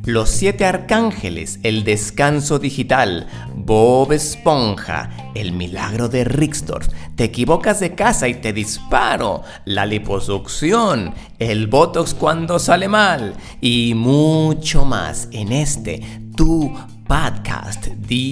Los 7 arcángeles, el descanso digital, Bob Esponja, el milagro de Rixdorf, te equivocas de casa y te disparo, la liposucción, el botox cuando sale mal y mucho más en tu podcast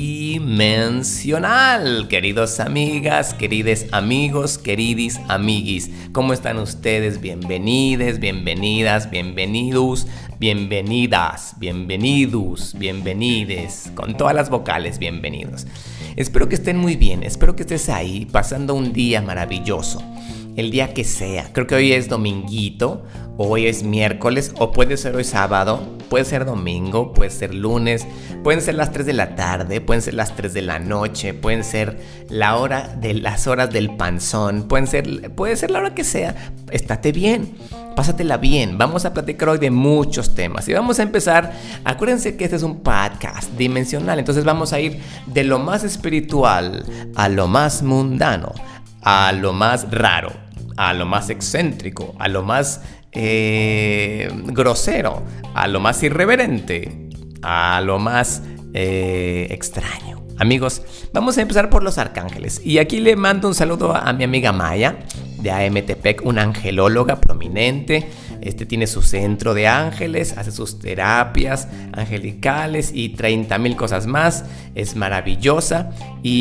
dimensional. Queridos amigas, queridos amigos, queridis amiguis, ¿cómo están ustedes? Bienvenides, bienvenidas, bienvenidos, bienvenidas, bienvenidos, bienvenides, con todas las vocales, bienvenidos. Espero que estén muy bien, espero que estés ahí pasando un día maravilloso. El día que sea, creo que hoy es dominguito, o hoy es miércoles, o puede ser hoy sábado, puede ser domingo, puede ser lunes, pueden ser las 3 de la tarde, pueden ser las 3 de la noche, pueden ser la hora de las horas del panzón, puede ser la hora que sea. Estate bien, pásatela bien. Vamos a platicar hoy de muchos temas y vamos a empezar. Acuérdense que este es un podcast dimensional, entonces vamos a ir de lo más espiritual a lo más mundano, a lo más raro, a lo más excéntrico, a lo más grosero, a lo más irreverente, a lo más extraño. Amigos, vamos a empezar por los arcángeles. Y aquí le mando un saludo a mi amiga Maya de AMTPEC, una angelóloga prominente. Tiene su centro de ángeles, hace sus terapias angelicales y 30,000 cosas más. Es maravillosa.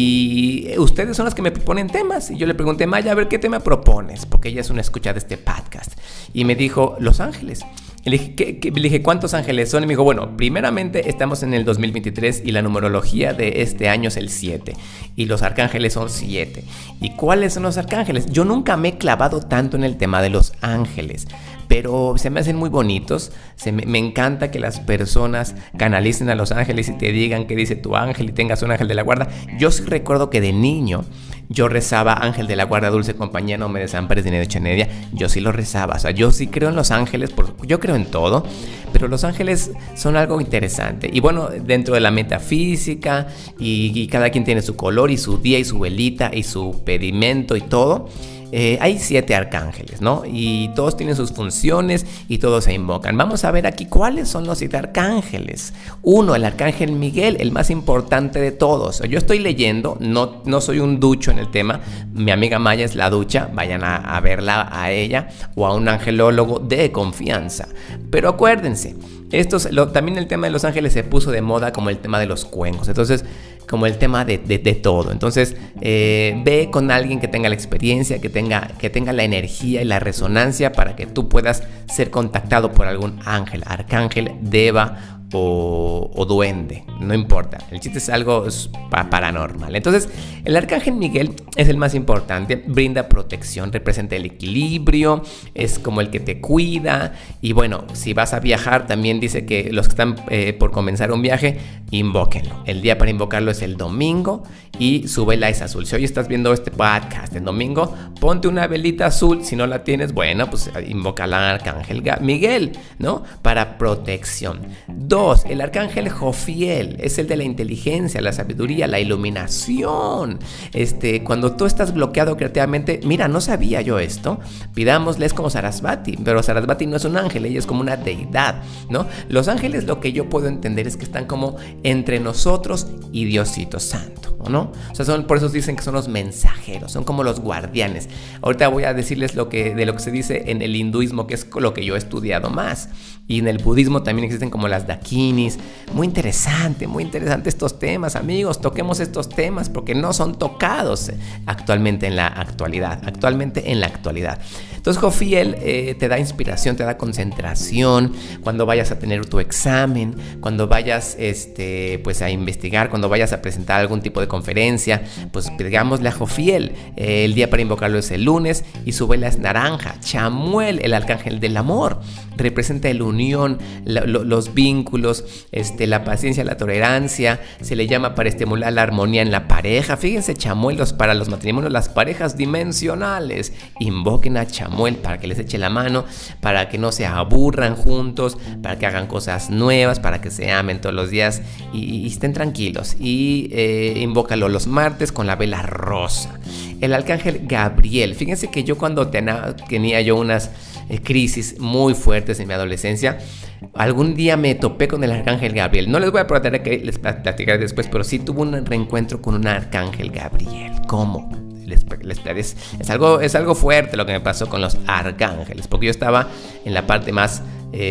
Y ustedes son los que me proponen temas. Y yo le pregunté, Maya, a ver, ¿qué tema propones? Porque ella es una escucha de este podcast. Y me dijo, Los Ángeles. Le dije, ¿cuántos ángeles son? Y me dijo, bueno, primeramente estamos en el 2023 y la numerología de este año es el 7. Y los arcángeles son 7. ¿Y cuáles son los arcángeles? Yo nunca me he clavado tanto en el tema de los ángeles, pero se me hacen muy bonitos. Me encanta que las personas canalicen a los ángeles y te digan qué dice tu ángel y tengas un ángel de la guarda. Yo sí recuerdo que de niño yo rezaba ángel de la guarda, dulce compañía, no me desampares ni de noche media. Yo sí lo rezaba, o sea, yo sí creo en los ángeles, yo creo en todo, pero los ángeles son algo interesante. Y bueno, dentro de la metafísica y cada quien tiene su color y su día y su velita y su pedimento y todo. Hay 7 arcángeles, ¿no? Y todos tienen sus funciones y todos se invocan. Vamos a ver aquí cuáles son los 7 arcángeles. 1, el arcángel Miguel, el más importante de todos. Yo estoy leyendo, no soy un ducho en el tema. Mi amiga Maya es la ducha, vayan a verla a ella o a un angelólogo de confianza. Pero acuérdense, también el tema de los ángeles se puso de moda como el tema de los cuencos. Entonces, como el tema de todo. Entonces, ve con alguien que tenga la experiencia, que tenga la energía y la resonancia para que tú puedas ser contactado por algún ángel, arcángel, deva o duende, no importa. El chiste es algo paranormal. Entonces, el arcángel Miguel es el más importante, brinda protección, representa el equilibrio, es como el que te cuida. Y bueno, si vas a viajar, también dice que los que están por comenzar un viaje, invóquenlo. El día para invocarlo es el domingo y su vela es azul. Si hoy estás viendo este podcast el domingo, ponte una velita azul. Si no la tienes, bueno, pues invoca al arcángel Miguel, ¿no? Para protección. 2, el arcángel Jofiel es el de la inteligencia, la sabiduría, la iluminación. Cuando tú estás bloqueado creativamente, mira, no sabía yo esto, pidámosle, es como Sarasvati, pero Sarasvati no es un ángel, ella es como una deidad, ¿no? Los ángeles, lo que yo puedo entender es que están como entre nosotros y Diosito Santo, ¿no? O sea, por eso dicen que son los mensajeros, son como los guardianes. Ahorita voy a decirles de lo que se dice en el hinduismo, que es lo que yo he estudiado más. Y en el budismo también existen como las dakinis. Muy interesante estos temas, amigos. Toquemos estos temas porque no son tocados actualmente en la actualidad. Entonces, Jofiel te da inspiración, te da concentración cuando vayas a tener tu examen, cuando vayas pues a investigar, cuando vayas a presentar algún tipo de conferencia, pues digámosle a Jofiel. El día para invocarlo es el lunes y su vela es naranja. Chamuel, el arcángel del amor, representa el unión, los vínculos, la paciencia, la tolerancia. Se le llama para estimular la armonía en la pareja. Fíjense, Chamuel, para los matrimonios, las parejas dimensionales, invoquen a Chamuel para que les eche la mano, para que no se aburran juntos, para que hagan cosas nuevas, para que se amen todos los días y estén tranquilos. Y invócalo los martes con la vela rosa. el arcángel Gabriel. Fíjense que yo cuando tenía yo unas crisis muy fuertes en mi adolescencia, algún día me topé con el arcángel Gabriel. No les voy a platicar, que les platicaré después, pero sí tuve un reencuentro con un arcángel Gabriel. ¿Cómo? Es algo fuerte lo que me pasó con los arcángeles, porque yo estaba en la parte más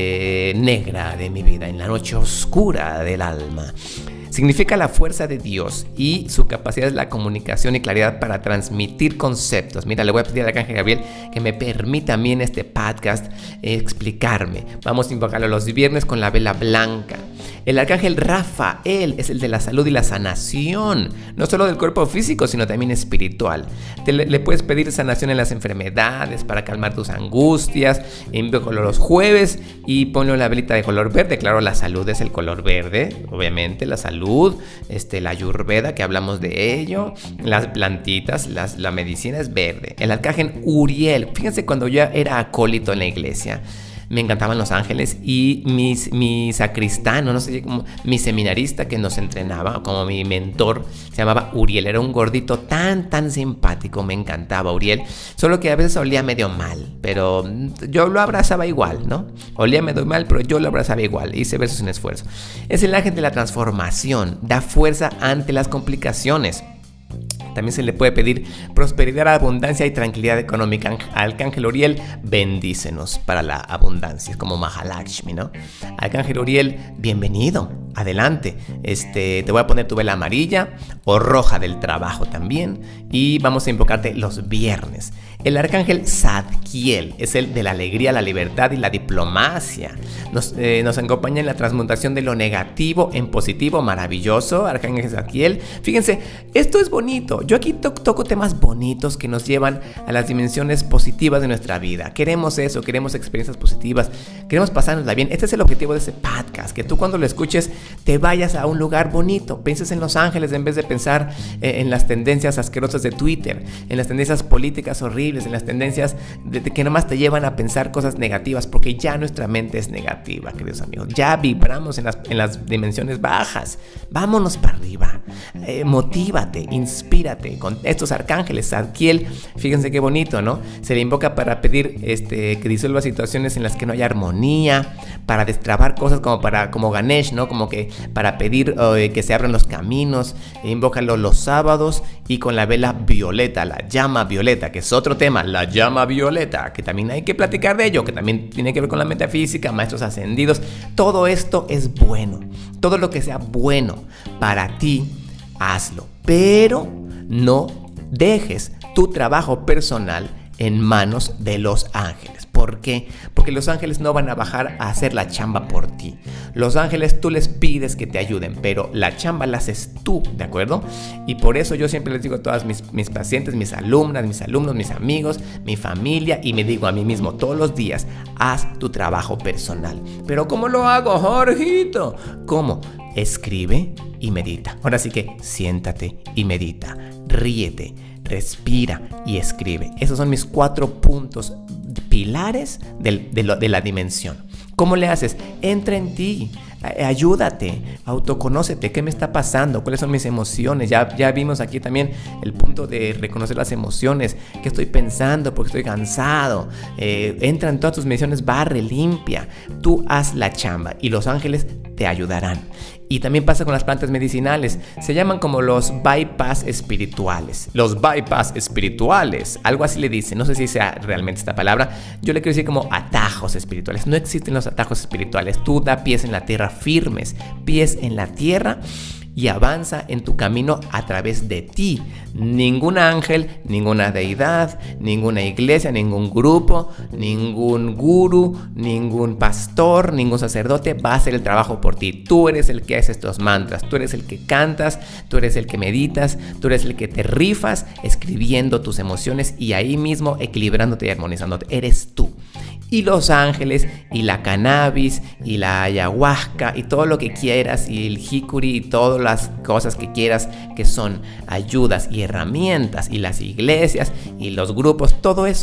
negra de mi vida, en la noche oscura del alma. Significa la fuerza de Dios y su capacidad es la comunicación y claridad para transmitir conceptos. Mira, le voy a pedir al arcángel Gabriel que me permita a mí en este podcast explicarme. Vamos a invocarlo los viernes con la vela blanca. El arcángel Rafael es el de la salud y la sanación, no solo del cuerpo físico, sino también espiritual. Le puedes pedir sanación en las enfermedades para calmar tus angustias. Invócalo los jueves y ponle la velita de color verde. Claro, la salud es el color verde, obviamente, la salud, la ayurveda, que hablamos de ello, las plantitas, la medicina es verde. El arcángel Uriel, fíjense, cuando yo era acólito en la iglesia, me encantaban los ángeles y mi sacristano, no sé cómo, mi seminarista que nos entrenaba, como mi mentor, se llamaba Uriel. Era un gordito tan simpático, me encantaba Uriel, solo que a veces olía medio mal, pero yo lo abrazaba igual, ¿no? Olía medio mal, pero yo lo abrazaba igual, hice verso sin esfuerzo. Es el ángel de la transformación, da fuerza ante las complicaciones. También se le puede pedir prosperidad, abundancia y tranquilidad económica. Arcángel Uriel, bendícenos para la abundancia. Es como Mahalakshmi, ¿no? Arcángel Uriel, bienvenido, adelante. Te voy a poner tu vela amarilla o roja del trabajo también. Y vamos a invocarte los viernes. El arcángel Zadkiel es el de la alegría, la libertad y la diplomacia. Nos acompaña en la transmutación de lo negativo en positivo, maravilloso. Arcángel Zadkiel. Fíjense, esto es bonito. Yo aquí toco temas bonitos que nos llevan a las dimensiones positivas de nuestra vida. Queremos eso, queremos experiencias positivas, queremos pasárnosla bien. Este es el objetivo de ese podcast, que tú cuando lo escuches te vayas a un lugar bonito, pienses en Los Ángeles en vez de pensar en las tendencias asquerosas de Twitter, en las tendencias políticas horribles, en las tendencias que nomás te llevan a pensar cosas negativas, porque ya nuestra mente es negativa, queridos amigos. Ya vibramos en las dimensiones bajas. Vámonos para arriba. Motívate, inspírate con estos arcángeles. Zadkiel, fíjense qué bonito, ¿no? Se le invoca para pedir que disuelva situaciones en las que no hay armonía, para destrabar cosas como Ganesh, ¿no? Como que para pedir que se abran los caminos. Invócalo los sábados y con la vela violeta, la llama violeta, que es otro tema, la llama violeta, que también hay que platicar de ello, que también tiene que ver con la metafísica, maestros ascendidos. Todo esto es bueno. Todo lo que sea bueno para ti, hazlo. Pero no dejes tu trabajo personal en manos de los ángeles. ¿Por qué? Porque los ángeles no van a bajar a hacer la chamba por ti. Los ángeles tú les pides que te ayuden, pero la chamba la haces tú, ¿de acuerdo? Y por eso yo siempre les digo a todas mis pacientes, mis alumnas, mis alumnos, mis amigos, mi familia, y me digo a mí mismo todos los días, haz tu trabajo personal. ¿Pero cómo lo hago, Jorgito? ¿Cómo? Escribe y medita. Ahora sí que siéntate y medita, ríete, respira y escribe. Esos son mis 4 puntos pilares de la dimensión. ¿Cómo le haces? Entra en ti, ayúdate, autoconócete. ¿Qué me está pasando? ¿Cuáles son mis emociones? Ya vimos aquí también el punto de reconocer las emociones. ¿Qué estoy pensando? ¿Por qué estoy cansado? Entra en todas tus mediciones, barre, limpia. Tú haz la chamba y los ángeles te ayudarán. Y también pasa con las plantas medicinales. Se llaman como los bypass espirituales. Los bypass espirituales. Algo así le dicen. No sé si sea realmente esta palabra. Yo le quiero decir como atajos espirituales. No existen los atajos espirituales. Tú da pies en la tierra firmes. Pies en la tierra. Y avanza en tu camino a través de ti. Ningún ángel, ninguna deidad, ninguna iglesia, ningún grupo, ningún gurú, ningún pastor, ningún sacerdote va a hacer el trabajo por ti. Tú eres el que hace estos mantras, tú eres el que cantas, tú eres el que meditas, tú eres el que te rifas escribiendo tus emociones y ahí mismo equilibrándote y armonizándote. Eres tú. Y los ángeles, y la cannabis, y la ayahuasca, y todo lo que quieras, y el jicuri, y todas las cosas que quieras, que son ayudas y herramientas, y las iglesias, y los grupos, todo eso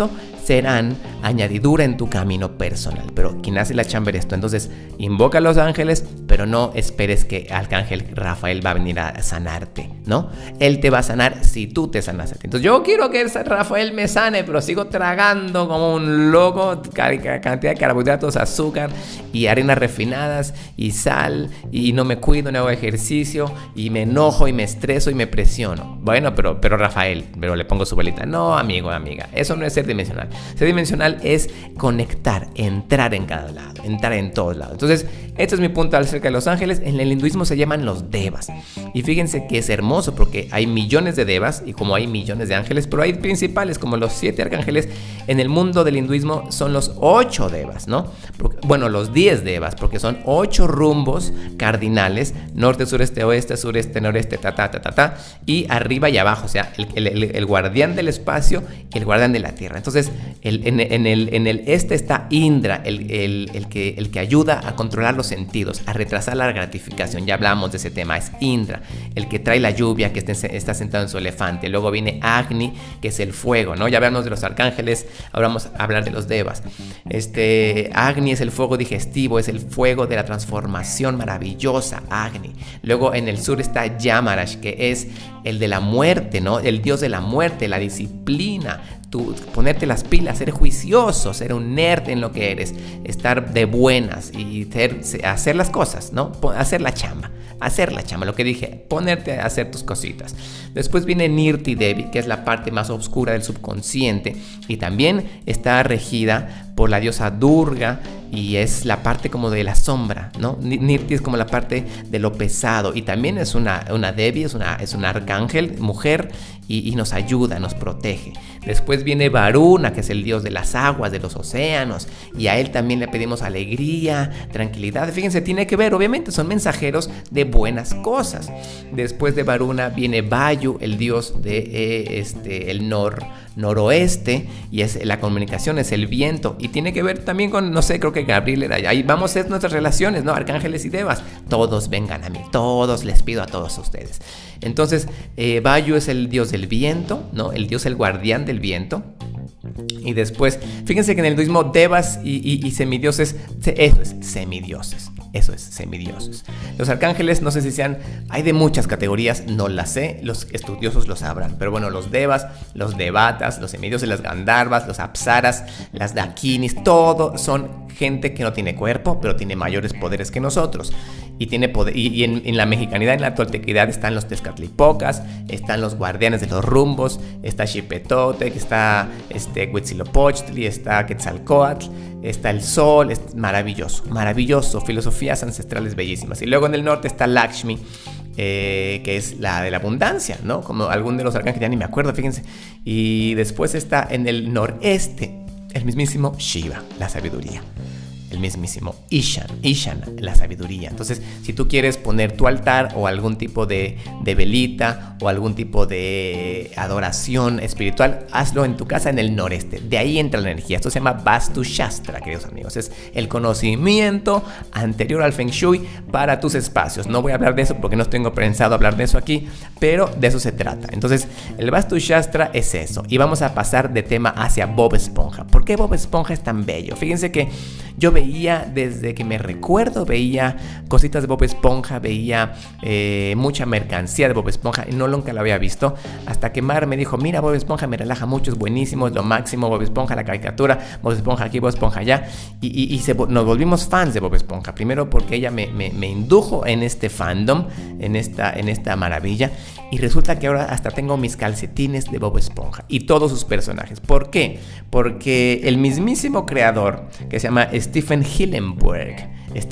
serán añadidura en tu camino personal. Pero quien hace la chamba eres tú. Entonces, invoca a los ángeles, pero no esperes que Arcángel Rafael va a venir a sanarte, ¿no? Él te va a sanar si tú te sanas a ti. Entonces, yo quiero que Rafael me sane, pero sigo tragando como un loco cantidad de carbohidratos, azúcar y harinas refinadas y sal, y no me cuido, no hago ejercicio, y me enojo y me estreso y me presiono. Bueno, pero Rafael, pero le pongo su velita. No, amigo, amiga, eso no es ser dimensional. Ser dimensional es conectar, entrar en cada lado, entrar en todos lados. Entonces, este es mi punto acerca de los ángeles. En el hinduismo se llaman los devas. Y fíjense que es hermoso porque hay millones de devas y como hay millones de ángeles, pero hay principales como los 7 arcángeles. En el mundo del hinduismo son los 8 devas, ¿no? Bueno, los 10 devas, porque son 8 rumbos cardinales: norte, sureste, oeste, sureste, noreste, y arriba y abajo, o sea, el guardián del espacio y el guardián de la tierra. Entonces, en el este está Indra, el que ayuda a controlar los sentidos, a retrasar la gratificación. Ya hablamos de ese tema, es Indra, el que trae la lluvia, que está sentado en su elefante. Luego viene Agni, que es el fuego, ¿no? Ya hablamos de los arcángeles, ahora vamos a hablar de los devas. Agni es el fuego digestivo, es el fuego de la transformación maravillosa, Agni. Luego en el sur está Yamarash, que es el de la muerte, ¿no? El dios de la muerte, la disciplina, ponerte las pilas, ser juicioso, ser un nerd en lo que eres, estar de buenas y hacer las cosas, ¿no? Hacer la chamba, lo que dije, ponerte a hacer tus cositas. Después viene Nirti Devi, que es la parte más oscura del subconsciente y también está regida por la diosa Durga y es la parte como de la sombra, ¿no? Nirti es como la parte de lo pesado y también es una Devi, es una arcángel, mujer, y nos ayuda, nos protege. Después viene Varuna, que es el dios de las aguas, de los océanos, y a él también le pedimos alegría, tranquilidad. Fíjense, tiene que ver, obviamente, son mensajeros de buenas cosas. Después de Varuna viene Vayu, el dios de el noroeste, y es la comunicación, es el viento, y tiene que ver también con, no sé, creo que Gabriel era allá. Ahí vamos a hacer nuestras relaciones, ¿no? Arcángeles y devas, todos vengan a mí, todos les pido a todos ustedes. Entonces, Vayu es el dios del viento, ¿no? El dios, el guardián del viento. Y después, fíjense que en el hinduismo devas y semidioses, eso es semidioses. Los arcángeles, no sé si sean, hay de muchas categorías, no las sé, los estudiosos lo sabrán, pero bueno, los devas, los devatas, los semidioses, las gandharvas, los apsaras, las dakinis, todo son gente que no tiene cuerpo, pero tiene mayores poderes que nosotros. Y tiene poder, y en la mexicanidad, en la toltequidad están los tezcatlipocas, están los guardianes de los rumbos, está Xipetotec, está Huitzilopochtli, está Quetzalcóatl, está el sol, es maravilloso, filosofías ancestrales bellísimas. Y luego en el norte está Lakshmi, que es la de la abundancia, ¿no? Como algún de los arcángeles, ya ni me acuerdo, fíjense. Y después está en el noreste el mismísimo Shiva, la sabiduría. El mismísimo Ishana, la sabiduría. Entonces, si tú quieres poner tu altar o algún tipo de velita o algún tipo de adoración espiritual, hazlo en tu casa en el noreste. De ahí entra la energía. Esto se llama Vastu Shastra, queridos amigos. Es el conocimiento anterior al Feng Shui para tus espacios. No voy a hablar de eso porque no tengo pensado hablar de eso aquí, pero de eso se trata. Entonces, el Vastu Shastra es eso. Y vamos a pasar de tema hacia Bob Esponja. ¿Por qué Bob Esponja es tan bello? Fíjense que yo veía, desde que me recuerdo, veía cositas de Bob Esponja, veía mucha mercancía de Bob Esponja y nunca lo había visto, hasta que Mar me dijo, mira, Bob Esponja me relaja mucho, es buenísimo, es lo máximo, Bob Esponja, la caricatura, Bob Esponja aquí, Bob Esponja allá, y nos volvimos fans de Bob Esponja, primero porque ella me indujo en este fandom, en esta maravilla, y resulta que ahora hasta tengo mis calcetines de Bob Esponja y todos sus personajes. ¿Por qué? Porque el mismísimo creador, que se llama Stephen Hillenburg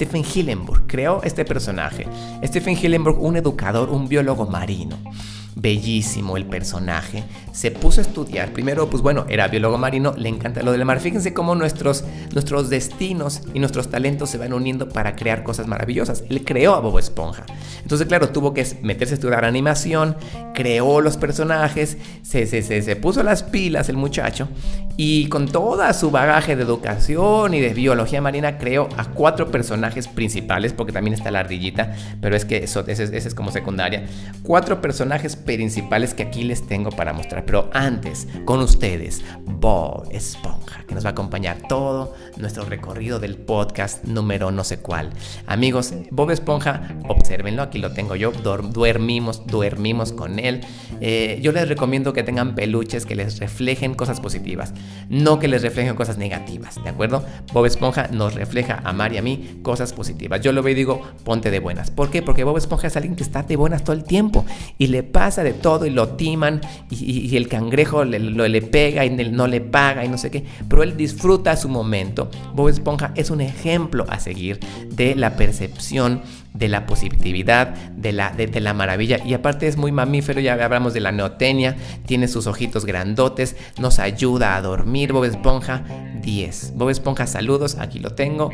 creó este personaje. Stephen Hillenburg, un educador, un biólogo marino. Bellísimo el personaje. Se puso a estudiar. Primero, pues bueno, era biólogo marino, le encanta lo del mar. Fíjense cómo nuestros destinos y nuestros talentos se van uniendo para crear cosas maravillosas. Él creó a Bob Esponja. Entonces, claro, tuvo que meterse a estudiar animación, creó los personajes, se puso las pilas el muchacho, y con toda su bagaje de educación y de biología marina creó a 4 personajes principales, porque también está la ardillita, pero es que esa es como secundaria. 4 personajes principales que aquí les tengo para mostrar. Pero antes, con ustedes, Bob Esponja, que nos va a acompañar todo nuestro recorrido del podcast número no sé cuál. Amigos, Bob Esponja, obsérvenlo, aquí lo tengo yo, dormimos con él. Yo les recomiendo que tengan peluches que les reflejen cosas positivas, no que les reflejen cosas negativas, ¿de acuerdo? Bob Esponja nos refleja a Mar y a mí cosas positivas. Yo lo veo y digo, ponte de buenas. ¿Por qué? Porque Bob Esponja es alguien que está de buenas todo el tiempo y le pasa de todo y lo timan y el cangrejo le pega y no le paga y no sé qué, pero él disfruta su momento. Bob Esponja es un ejemplo a seguir de la percepción, de la positividad, de la maravilla, y aparte es muy mamífero. Ya hablamos de la neotenia, tiene sus ojitos grandotes, nos ayuda a dormir. Bob Esponja 10. Bob Esponja, saludos, aquí lo tengo,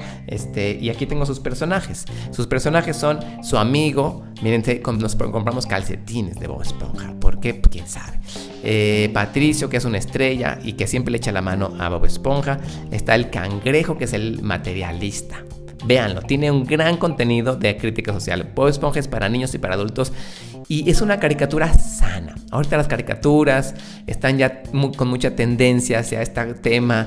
y aquí tengo sus personajes. Sus personajes son su amigo, miren, nos compramos calcetines de Bob Esponja, ¿por qué? ¿Quién sabe? Patricio, que es una estrella y que siempre le echa la mano a Bob Esponja. Está el cangrejo, que es el materialista. Véanlo, tiene un gran contenido de crítica social. Bob Esponja es para niños y para adultos y es una caricatura sana. Ahorita las caricaturas están ya con mucha tendencia hacia este tema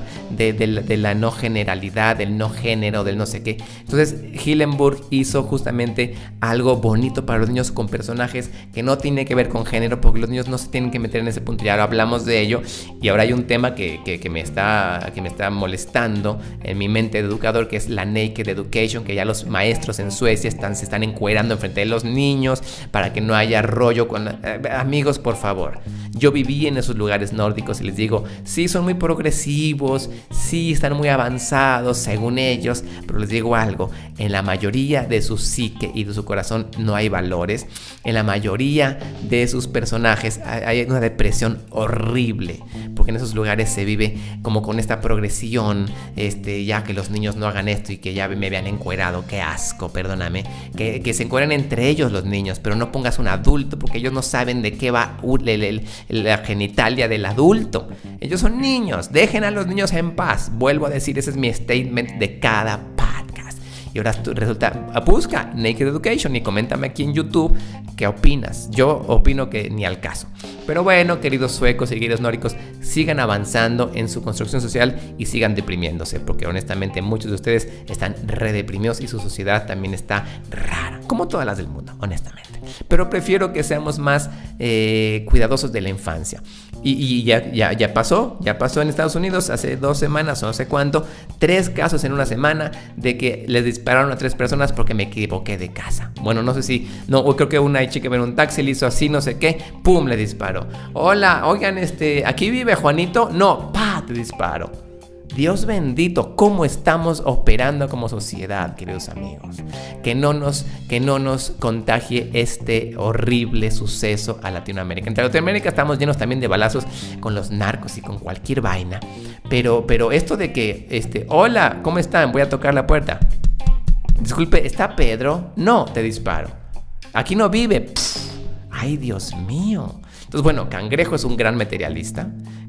de la no generalidad, del no género, del no sé qué. Entonces Hillenburg hizo justamente algo bonito para los niños con personajes que no tiene que ver con género, porque los niños no se tienen que meter en ese punto. Ya hablamos de ello y ahora hay un tema que me está molestando en mi mente de educador, que es la Naked Education, que ya los maestros en Suecia se están encuerando enfrente de los niños para que no haya rollo con amigos, por favor. Yo viví en esos lugares nórdicos y les digo, sí, son muy progresivos, sí, están muy avanzados según ellos, pero les digo algo, en la mayoría de su psique y de su corazón no hay valores. En la mayoría de sus personajes hay una depresión horrible, porque en esos lugares se vive como con esta progresión, ya que los niños no hagan esto y que ya me vean encuerado, qué asco, perdóname, que se encueran entre ellos los niños, pero no pongas un adulto, porque ellos no saben de qué va la genitalia del adulto. Ellos son niños, dejen a los niños en paz. Vuelvo a decir, ese es mi statement de cada podcast. Y ahora resulta, busca Naked Education y coméntame aquí en YouTube qué opinas. Yo opino que ni al caso. Pero bueno, queridos suecos y queridos nórdicos, sigan avanzando en su construcción social y sigan deprimiéndose, porque honestamente muchos de ustedes están redeprimidos y su sociedad también está rara, como todas las del mundo, honestamente. Pero prefiero que seamos más cuidadosos de la infancia. Y ya pasó en Estados Unidos hace 2 semanas o no sé cuánto, 3 casos en una semana de que les dispararon a 3 personas porque me equivoqué de casa. Bueno, no sé si, creo que una chica en un taxi le hizo así, no sé qué, pum, le disparó. Hola, oigan, ¿aquí vive Juanito? No, te disparo. Dios bendito, cómo estamos operando como sociedad, queridos amigos. Que no nos contagie este horrible suceso a Latinoamérica. En Latinoamérica estamos llenos también de balazos con los narcos y con cualquier vaina. Pero esto de que, hola, ¿cómo están? Voy a tocar la puerta. Disculpe, ¿está Pedro? No, te disparo. Aquí no vive. Ay, Dios mío. Entonces, bueno, Cangrejo es un gran materialista.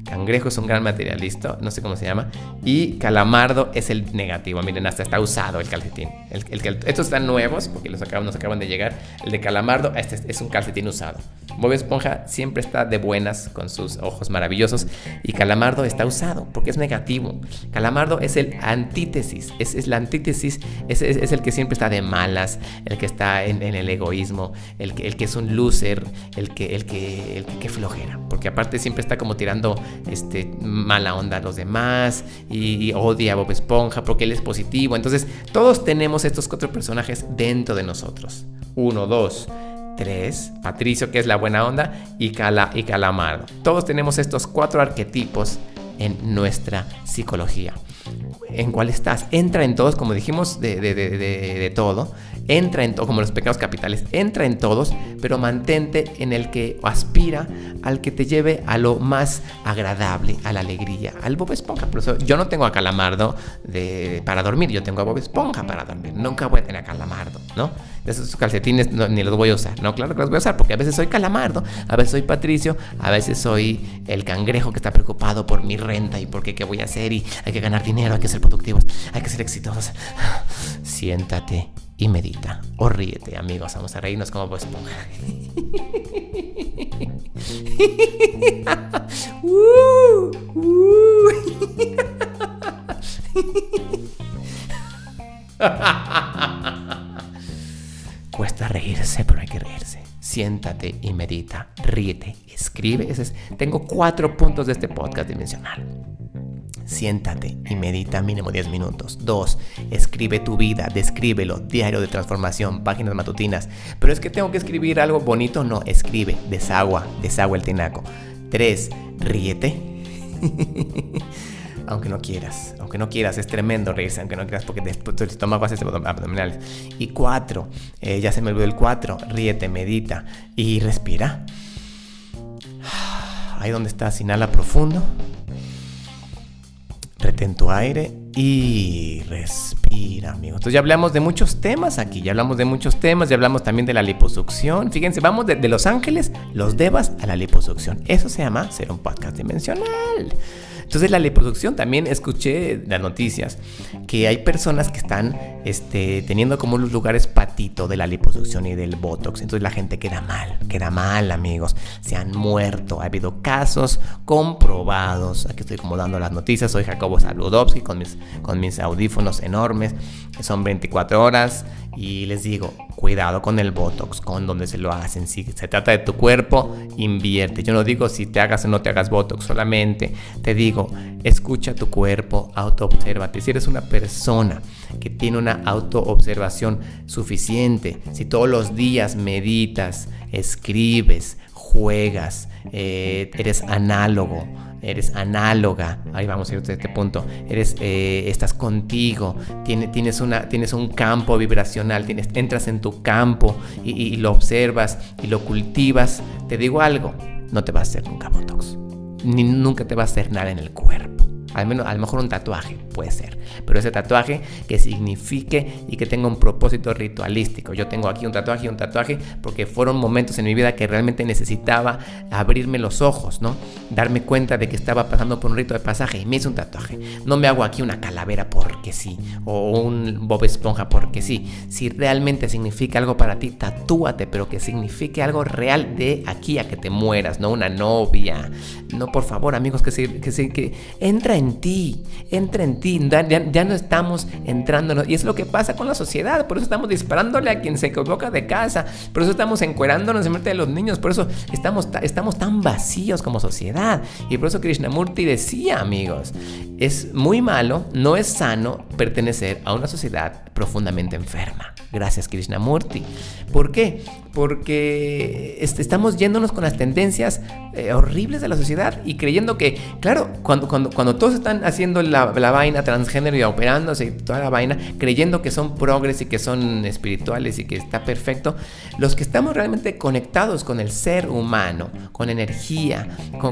No sé cómo se llama. Y Calamardo es el negativo. Miren, hasta está usado el calcetín. Estos están nuevos porque nos acaban de llegar. El de Calamardo, es un calcetín usado. Bob Esponja siempre está de buenas con sus ojos maravillosos. Y Calamardo está usado porque es negativo. Calamardo es el antítesis. Es la antítesis. Es el que siempre está de malas. El que está en el egoísmo. El que es un loser. El que flojera. Porque aparte siempre está como tirando mala onda a los demás y odia a Bob Esponja porque él es positivo. Entonces todos tenemos estos 4 personajes dentro de nosotros. 1, 2, 3, Patricio, que es la buena onda, y Calamardo. Todos tenemos estos 4 arquetipos en nuestra psicología. ¿En cuál estás? Entra en todos, como dijimos de todo. Entra en todo, como los pecados capitales. Entra en todos, pero mantente en el que aspira al que te lleve a lo más agradable, a la alegría, al Bob Esponja. Por eso yo no tengo a Calamardo para dormir, yo tengo a Bob Esponja para dormir. Nunca voy a tener a Calamardo, ¿no? Esos calcetines ni los voy a usar. No, claro que los voy a usar porque a veces soy Calamardo, a veces soy Patricio, a veces soy el cangrejo que está preocupado por mi renta y por qué voy a hacer y hay que ganar dinero, hay que ser productivos, hay que ser exitosos. Siéntate y medita o ríete, amigos, vamos a reírnos como Bob Esponja. Cuesta reírse, pero hay que reírse. Siéntate y medita, ríete, escribe. Tengo 4 puntos de este podcast dimensional. Siéntate y medita mínimo 10 minutos. 2. Escribe tu vida, descríbelo. Diario de transformación, páginas matutinas. Pero es que tengo que escribir algo bonito. No, escribe, desagua el tinaco. 3. Ríete. Aunque no quieras, es tremendo reírse, aunque no quieras, porque después tu estómago hace abdominales. Y 4, ya se me olvidó el 4, ríete, medita y respira. Ahí donde estás, inhala profundo, retén tu aire y respira, amigos. Entonces ya hablamos de muchos temas aquí, ya hablamos también de la liposucción. Fíjense, vamos de Los Ángeles, los Devas, a la liposucción. Eso se llama ser un podcast dimensional. Entonces la liposucción, también escuché las noticias que hay personas que están teniendo como los lugares patito de la liposucción y del botox. Entonces la gente queda mal, amigos. Se han muerto. Ha habido casos comprobados. Aquí estoy como dando las noticias. Soy Jacobo Saludowski con mis audífonos enormes. Son 24 horas. Y les digo, cuidado con el botox, con donde se lo hacen. Si se trata de tu cuerpo, invierte. Yo no digo si te hagas o no te hagas botox, solamente te digo, escucha tu cuerpo, autoobsérvate. Si eres una persona que tiene una autoobservación suficiente, si todos los días meditas, escribes, juegas, eres análoga, ahí vamos a ir a este punto, estás contigo, tienes un campo vibracional, entras en tu campo y lo observas y lo cultivas. Te digo algo, no te va a hacer nunca botox, ni nunca te va a hacer nada en el cuerpo. A lo mejor un tatuaje puede ser, pero ese tatuaje que signifique y que tenga un propósito ritualístico. Yo tengo aquí un tatuaje porque fueron momentos en mi vida que realmente necesitaba abrirme los ojos, ¿no? Darme cuenta de que estaba pasando por un rito de pasaje y me hice un tatuaje. No me hago aquí una calavera porque sí, o un Bob Esponja porque sí. Si realmente significa algo para ti, tatúate, pero que signifique algo real de aquí a que te mueras, no una novia. No, por favor, amigos, que entra en ti, ya no estamos entrando, y es lo que pasa con la sociedad. Por eso estamos disparándole a quien se equivoca de casa, por eso estamos encuerándonos en frente de los niños, por eso estamos tan vacíos como sociedad. Y por eso Krishnamurti decía, amigos, es muy malo, no es sano pertenecer a una sociedad profundamente enferma. Gracias, Krishnamurti. ¿Por qué? Porque estamos yéndonos con las tendencias horribles de la sociedad y creyendo que, claro, cuando todos están haciendo la vaina transgénero y operándose y toda la vaina, creyendo que son progres y que son espirituales y que está perfecto, los que estamos realmente conectados con el ser humano, con energía,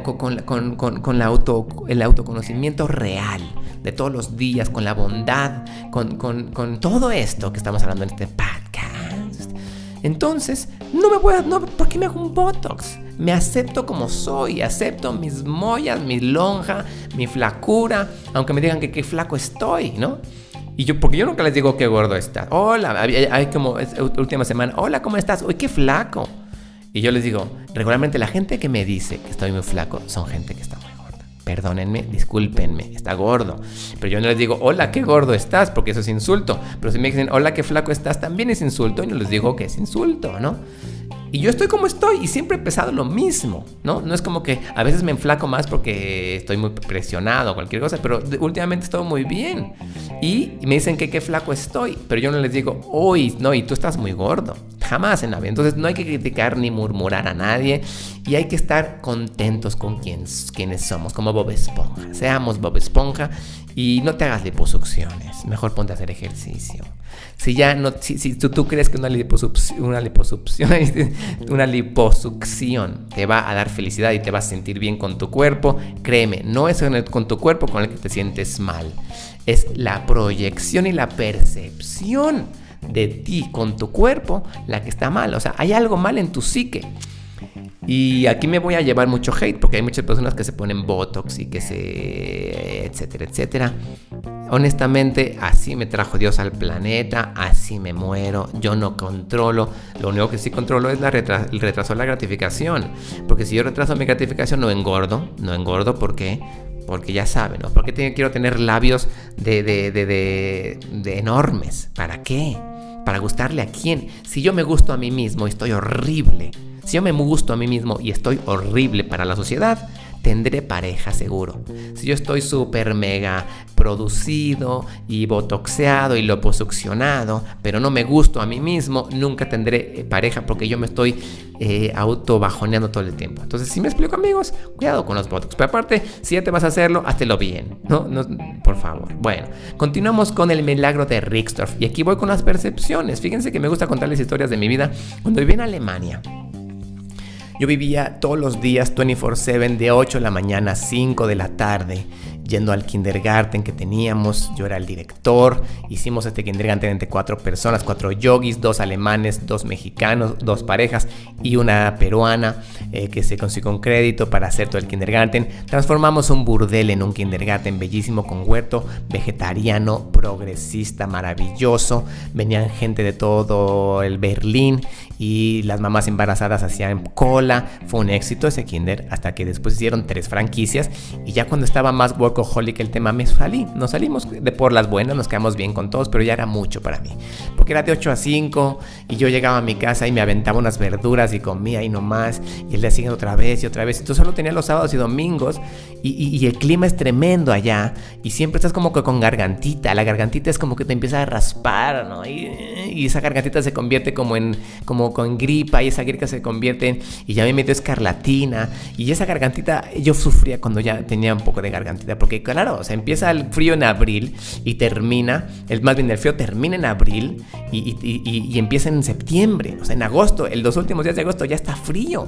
con el autoconocimiento real de todos los días, con la bondad, con todo esto que estamos hablando en este podcast. Entonces, ¿por qué me hago un botox? Me acepto como soy, acepto mis mollas, mi lonja, mi flacura, aunque me digan que qué flaco estoy, ¿no? Porque yo nunca les digo qué gordo está. Hola, hay como última semana, hola, ¿cómo estás? Uy, qué flaco. Y yo les digo, regularmente la gente que me dice que estoy muy flaco son gente que está muy gorda. Perdónenme, discúlpenme, está gordo. Pero yo no les digo, hola, qué gordo estás, porque eso es insulto. Pero si me dicen, hola, qué flaco estás, también es insulto, y no les digo que es insulto, ¿no? Y yo estoy como estoy y siempre he pesado lo mismo, ¿no? No es como que a veces me enflaco más porque estoy muy presionado o cualquier cosa, pero últimamente estoy muy bien. Y me dicen que qué flaco estoy, pero yo no les digo, uy, no, y tú estás muy gordo. Jamás en la vida. Entonces no hay que criticar ni murmurar a nadie y hay que estar contentos con quienes somos, como Bob Esponja. Seamos Bob Esponja y no te hagas liposucciones. Mejor ponte a hacer ejercicio. Si tú crees que una liposucción te va a dar felicidad y te vas a sentir bien con tu cuerpo, créeme, no es con tu cuerpo con el que te sientes mal. Es la proyección y la percepción de ti con tu cuerpo la que está mal. O sea, hay algo mal en tu psique. Y aquí me voy a llevar mucho hate porque hay muchas personas que se ponen botox y que etcétera, etcétera. honestamente, así me trajo Dios al planeta, así me muero, yo no controlo. Lo único que sí controlo es el retraso de la gratificación. Porque si yo retraso mi gratificación, no engordo. ¿Por qué? Porque ya saben, ¿no? ¿Por qué quiero tener labios de enormes? ¿Para qué? ¿Para gustarle a quién? Si yo me gusto a mí mismo y estoy horrible. Si yo me gusto a mí mismo y estoy horrible para la sociedad, tendré pareja seguro. Si yo estoy súper mega producido y botoxeado y liposuccionado, pero no me gusto a mí mismo, nunca tendré pareja porque yo me estoy auto bajoneando todo el tiempo. Entonces, si me explico, amigos, cuidado con los botox. Pero aparte, si ya te vas a hacerlo, háztelo bien, ¿no? Por favor. Bueno, continuamos con el milagro de Rixdorf. Y aquí voy con las percepciones. Fíjense que me gusta contarles historias de mi vida. Cuando viví en Alemania, yo vivía todos los días 24/7 de 8 de la mañana a 5 de la tarde, yendo al kindergarten que teníamos. Yo era el director. Hicimos este kindergarten entre 4 personas, 4 yogis, 2 alemanes, 2 mexicanos, 2 parejas y una peruana que se consiguió un crédito para hacer todo el kindergarten. Transformamos un burdel en un kindergarten bellísimo con huerto vegetariano, progresista, maravilloso. Venían gente de todo el Berlín y las mamás embarazadas hacían cola. Fue un éxito ese kinder, hasta que después hicieron 3 franquicias y ya cuando estaba más workaholic el tema nos salimos de por las buenas, nos quedamos bien con todos, pero ya era mucho para mí, porque era de 8 a 5 y yo llegaba a mi casa y me aventaba unas verduras y comía ahí nomás, y el día siguiente otra vez y otra vez. Entonces solo tenía los sábados y domingos y el clima es tremendo allá y siempre estás como que con gargantita. La gargantita es como que te empieza a raspar, ¿no? Y esa gargantita se convierte como con gripa, y esa gripa se convierte y ya me dio escarlatina, y esa gargantita yo sufría cuando ya tenía un poco de gargantita, porque claro, o sea, empieza el frío en abril y termina, más bien el frío termina en abril y empieza en septiembre, o sea, en agosto, los últimos días de agosto ya está frío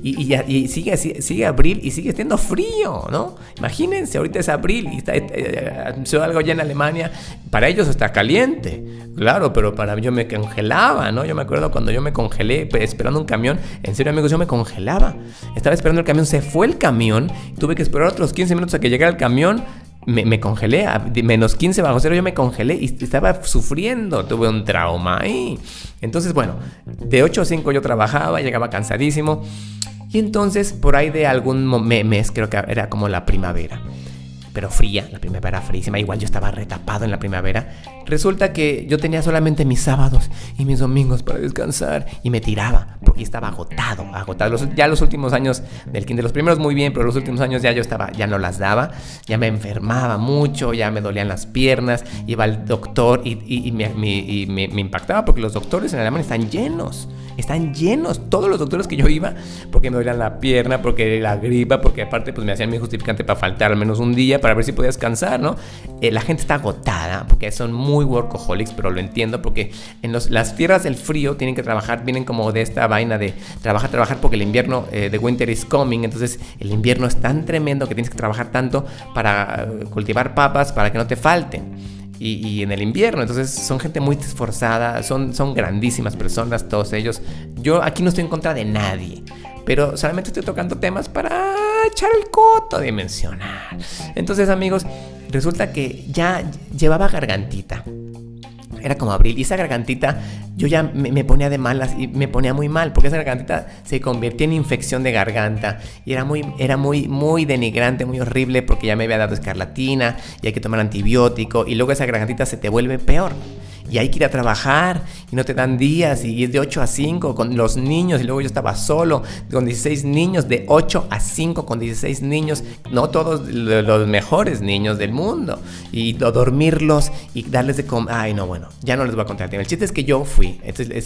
y sigue abril y sigue siendo frío, ¿no? Imagínense, ahorita es abril y sucedió algo ya en Alemania, para ellos está caliente, claro, pero para mí yo me congelaba, ¿no? Yo me acuerdo cuando yo me congelé esperando un camión, en serio, amigos, yo me congelaba. Estaba esperando el camión, se fue el camión, tuve que esperar otros 15 minutos a que llegara el camión. Me congelé a menos 15 bajo cero, yo me congelé y estaba sufriendo, tuve un trauma ahí. Entonces, bueno, de 8 a 5 yo trabajaba, llegaba cansadísimo. Y entonces, por ahí de algún mes, creo que era como la primavera, pero fría, la primavera frísima, igual yo estaba retapado en la primavera. Resulta que yo tenía solamente mis sábados y mis domingos para descansar y me tiraba porque estaba agotado. Ya los últimos años del kinder, los primeros muy bien, pero los últimos años ya no las daba, ya me enfermaba mucho, ya me dolían las piernas, iba al doctor y me impactaba porque los doctores en Alemania están llenos, todos los doctores que yo iba, porque me dolían la pierna, porque la gripa, porque aparte pues me hacían mi justificante para faltar al menos un día para ver si podía descansar, ¿no? La gente está agotada porque son muy workaholics, pero lo entiendo porque en las tierras del frío tienen que trabajar, vienen como de esta vaina de trabajar porque el invierno, the winter is coming, entonces el invierno es tan tremendo que tienes que trabajar tanto para cultivar papas para que no te falten. Y en el invierno, entonces son gente muy esforzada, son grandísimas personas todos ellos. Yo aquí no estoy en contra de nadie, pero solamente estoy tocando temas para echar el coto dimensional. Entonces, amigos, resulta que ya llevaba gargantita. Era como abril y esa gargantita yo ya me ponía de malas y me ponía muy mal porque esa gargantita se convertía en infección de garganta y era muy denigrante, muy horrible porque ya me había dado escarlatina y hay que tomar antibiótico y luego esa gargantita se te vuelve peor. Y hay que ir a trabajar y no te dan días y es de 8 a 5 con los niños y luego yo estaba solo con 16 niños, de 8 a 5 con 16 niños, no todos los mejores niños del mundo, y dormirlos y darles de comer. Ay, no, bueno, ya no les voy a contar el tema. El chiste es que yo fui,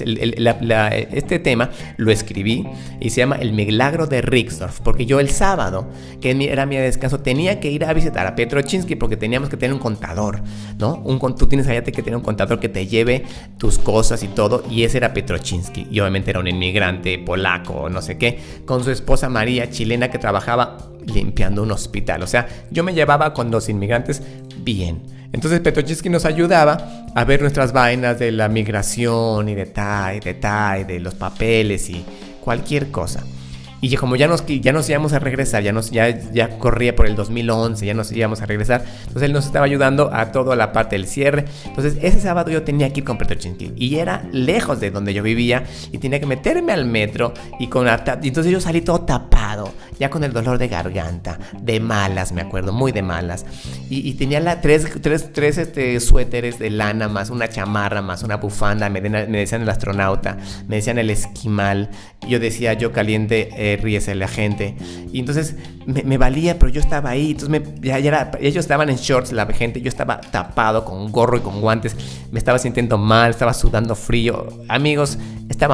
este tema lo escribí y se llama El Milagro de Rixdorf, porque yo el sábado, que era mi descanso, tenía que ir a visitar a Petrochinsky porque teníamos que tener un contador, ¿no? Tú tienes allá que tener un contador que te lleve tus cosas y todo, y ese era Petrochinsky, y obviamente era un inmigrante polaco, no sé qué, con su esposa María, chilena, que trabajaba limpiando un hospital. O sea, yo me llevaba con los inmigrantes bien. Entonces Petrochinsky nos ayudaba a ver nuestras vainas de la migración y de los papeles y cualquier cosa. Y como ya nos íbamos a regresar, ya corría por el 2011, ya nos íbamos a regresar. Entonces él nos estaba ayudando a toda la parte del cierre. Entonces ese sábado yo tenía que ir con Petrochinsky y era lejos de donde yo vivía y tenía que meterme al metro y entonces yo salí todo tapado, ya con el dolor de garganta, de malas, me acuerdo, muy de malas. Y tenía tres suéteres de lana, más una chamarra, más una bufanda. Me decían el astronauta, me decían el esquimal. Yo decía, yo caliente, ríese la gente. Y entonces me valía, pero yo estaba ahí. Entonces ellos estaban en shorts, la gente. Yo estaba tapado con gorro y con guantes. Me estaba sintiendo mal, estaba sudando frío. Amigos, estaba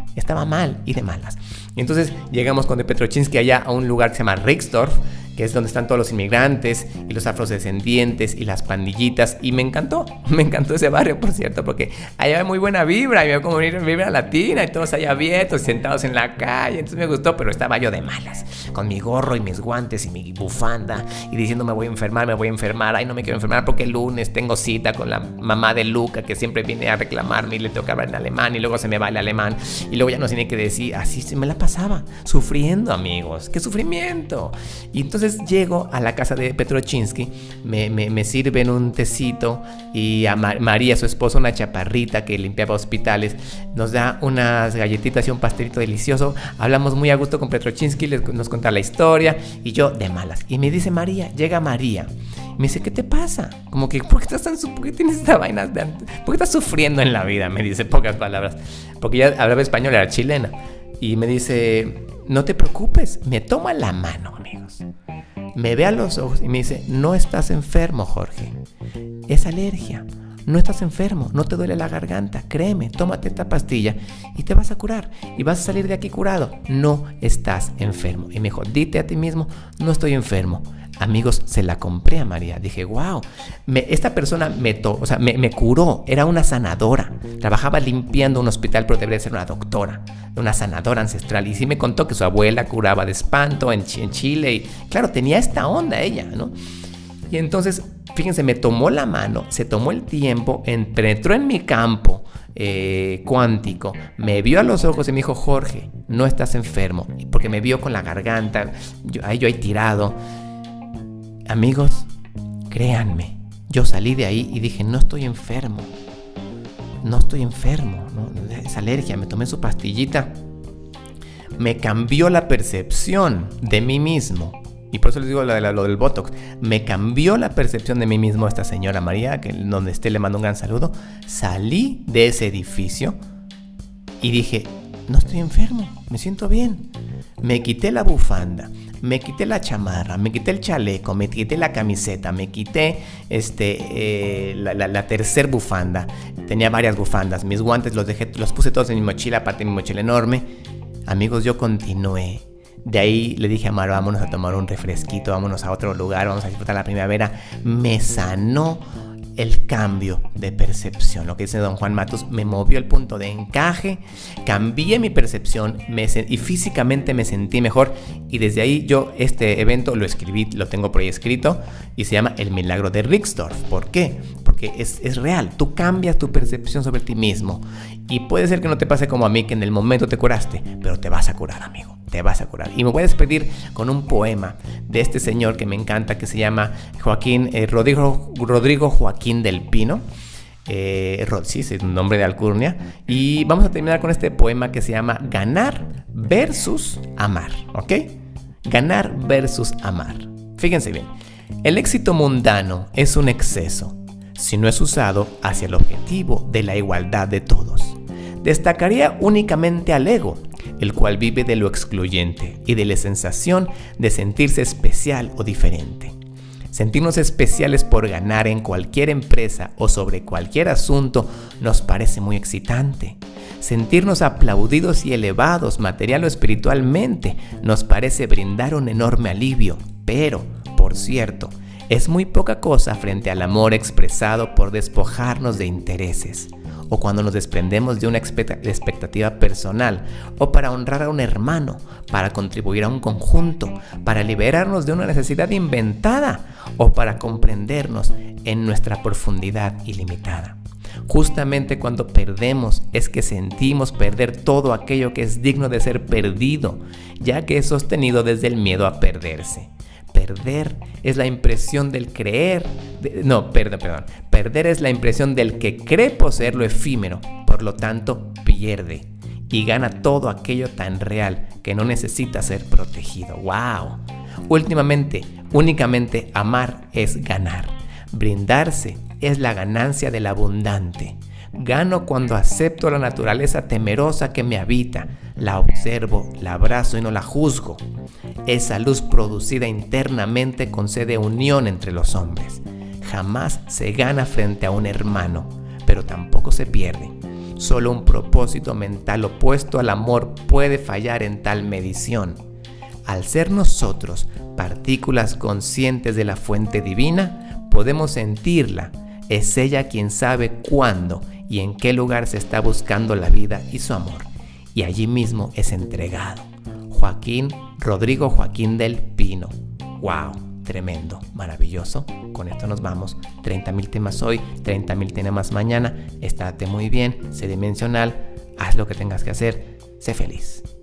mal y de malas. Y entonces llegamos con Petrochinsky allá a un lugar que se llama Rixdorf, que es donde están todos los inmigrantes y los afrodescendientes y las pandillitas. Y me encantó ese barrio, por cierto, porque allá hay muy buena vibra, había como vibra latina y todos allá abiertos, sentados en la calle. Entonces me gustó, pero estaba yo de malas, con mi gorro y mis guantes y mi bufanda y diciendo me voy a enfermar, ay, no me quiero enfermar porque el lunes tengo cita con la mamá de Luca, que siempre viene a reclamarme y le toca hablar en alemán y luego se me va el alemán y luego ya no tiene que decir, así se me la pasaba, sufriendo, amigos, qué sufrimiento. Y entonces llego a la casa de Petrochinsky, me sirven un tecito y a María, su esposa, una chaparrita que limpiaba hospitales, nos da unas galletitas y un pastelito delicioso. Hablamos muy a gusto con Petrochinsky, nos cuenta la historia y yo de malas. Y me dice llega María. Me dice, ¿qué te pasa? Como que, ¿por qué tienes esta vaina? ¿Por qué estás sufriendo en la vida? Me dice, pocas palabras. Porque ella hablaba español, era chilena. Y me dice, no te preocupes. Me toma la mano, amigos. Me ve a los ojos y me dice, no estás enfermo, Jorge. Es alergia. No estás enfermo, no te duele la garganta. Créeme, tómate esta pastilla y te vas a curar. Y vas a salir de aquí curado. No estás enfermo. Y me dijo, dite a ti mismo, no estoy enfermo. Amigos, se la compré a María. Dije, wow, esta persona me curó. Era una sanadora. Trabajaba limpiando un hospital, pero debería ser una doctora, una sanadora ancestral. Y sí me contó que su abuela curaba de espanto en Chile. Y claro, tenía esta onda ella, ¿no? Y entonces, fíjense, me tomó la mano, se tomó el tiempo, penetró en mi campo cuántico, me vio a los ojos y me dijo, Jorge, no estás enfermo. Porque me vio con la garganta, yo ahí tirado. Amigos, créanme, yo salí de ahí y dije, no estoy enfermo, ¿no? Es alergia. Me tomé su pastillita, me cambió la percepción de mí mismo. Y por eso les digo lo del Botox. Me cambió la percepción de mí mismo esta señora María, que donde esté le mando un gran saludo. Salí de ese edificio y dije, no estoy enfermo, me siento bien. Me quité la bufanda, me quité la chamarra, me quité el chaleco, me quité la camiseta, me quité la tercer bufanda. Tenía varias bufandas, mis guantes los puse todos en mi mochila, aparte de mi mochila enorme. Amigos, yo continué. De ahí le dije a Mar, vámonos a tomar un refresquito, vámonos a otro lugar, vamos a disfrutar la primavera. Me sanó el cambio de percepción, lo que dice don Juan Matus, me movió el punto de encaje, cambié mi percepción y físicamente me sentí mejor. Y desde ahí yo este evento lo escribí, lo tengo por ahí escrito y se llama El Milagro de Rixdorf. ¿Por qué? Porque es real, tú cambias tu percepción sobre ti mismo y puede ser que no te pase como a mí, que en el momento te curaste, pero te vas a curar, amigo, te vas a curar. Y me voy a despedir con un poema de este señor que me encanta, que se llama Rodrigo Joaquín del Pino. Sí, es un nombre de alcurnia. Y vamos a terminar con este poema que se llama Ganar versus Amar, ¿ok? Ganar versus amar. Fíjense bien, el éxito mundano es un exceso si no es usado hacia el objetivo de la igualdad de todos. Destacaría únicamente al ego, el cual vive de lo excluyente y de la sensación de sentirse especial o diferente. Sentirnos especiales por ganar en cualquier empresa o sobre cualquier asunto nos parece muy excitante. Sentirnos aplaudidos y elevados material o espiritualmente nos parece brindar un enorme alivio, pero, por cierto, es muy poca cosa frente al amor expresado por despojarnos de intereses, o cuando nos desprendemos de una expectativa personal, o para honrar a un hermano, para contribuir a un conjunto, para liberarnos de una necesidad inventada, o para comprendernos en nuestra profundidad ilimitada. Justamente cuando perdemos es que sentimos perder todo aquello que es digno de ser perdido, ya que es sostenido desde el miedo a perderse. Perder es la impresión del Perder es la impresión del que cree poseer lo efímero, por lo tanto pierde y gana todo aquello tan real que no necesita ser protegido. ¡Wow! Únicamente amar es ganar. Brindarse es la ganancia del abundante. Gano cuando acepto la naturaleza temerosa que me habita, la observo, la abrazo y no la juzgo. Esa luz producida internamente concede unión entre los hombres. Jamás se gana frente a un hermano, pero tampoco se pierde. Solo un propósito mental opuesto al amor puede fallar en tal medición. Al ser nosotros partículas conscientes de la fuente divina, podemos sentirla. Es ella quien sabe cuándo y en qué lugar se está buscando la vida y su amor, y allí mismo es entregado. Rodrigo Joaquín del Pino. ¡Wow! Tremendo, maravilloso. Con esto nos vamos. 30,000 temas hoy, 30,000 temas mañana. Estate muy bien, sé dimensional, haz lo que tengas que hacer, sé feliz.